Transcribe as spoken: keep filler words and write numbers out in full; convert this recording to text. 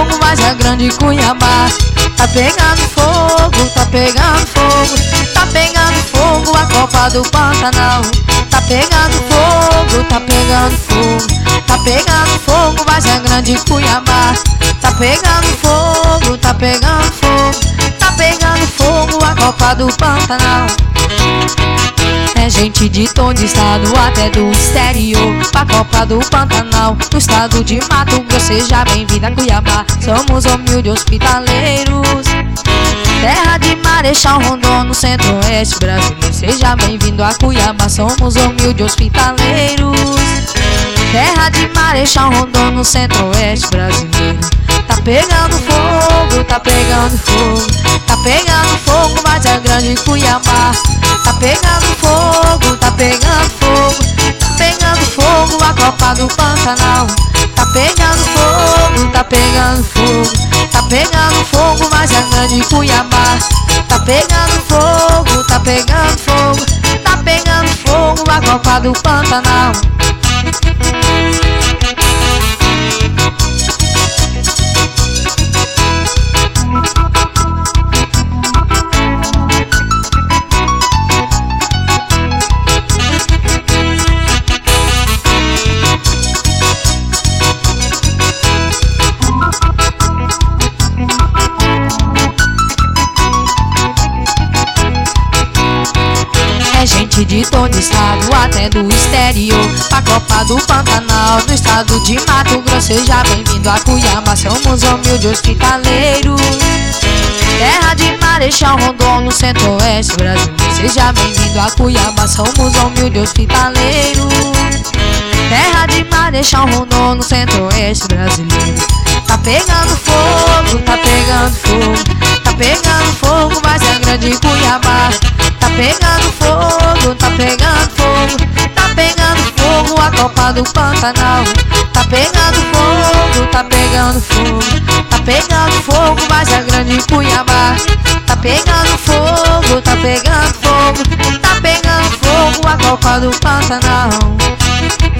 fogo, mas é grande Cuiabá. Tá pegando fogo, tá pegando fogo, tá pegando fogo a Copa do Pantanal. Tá pegando fogo, tá pegando fogo, tá pegando fogo, mas é grande Cuiabá. Tá pegando fogo, tá pegando fogo, tá pegando fogo a Copa do Pantanal. É gente de todo estado, até do exterior, pra Copa do Pantanal, no estado de Mato Grosso. Seja bem-vindo a Cuiabá, somos humildes hospitaleiros, terra de Marechal Rondon, no centro-oeste brasileiro. Seja bem-vindo a Cuiabá, somos humildes hospitaleiros, terra de Marechal Rondon, no centro-oeste brasileiro. Tá pegando fogo, tá pegando fogo, tá pegando fogo, mas é grande Cuiabá. Tá pegando fogo, tá pegando fogo, tá pegando fogo a Copa do Pantanal. Tá pegando fogo, tá pegando fogo, tá pegando fogo, mas é grande Cuiabá. Tá pegando fogo, tá pegando fogo, tá pegando fogo a Copa do Pantanal. É gente de todo estado, até do exterior, pra Copa do Pantanal, no estado de Mato Grosso. Seja bem-vindo a Cuiabá, somos humildes hospitaleiros, terra de Marechal Rondon, no centro-oeste brasileiro. Seja bem-vindo a Cuiabá, somos humildes hospitaleiros, terra de Marechal Rondon, no centro-oeste brasileiro. Tá pegando fogo, tá pegando fogo, tá pegando fogo, mas é grande Cuiabá. Tá pegando fogo, tá pegando fogo, tá pegando fogo a Copa do Pantanal. Tá pegando fogo, tá pegando fogo, tá pegando fogo, mas é grande Cuiabá. Tá pegando fogo, tá pegando fogo, tá pegando fogo a Copa do Pantanal.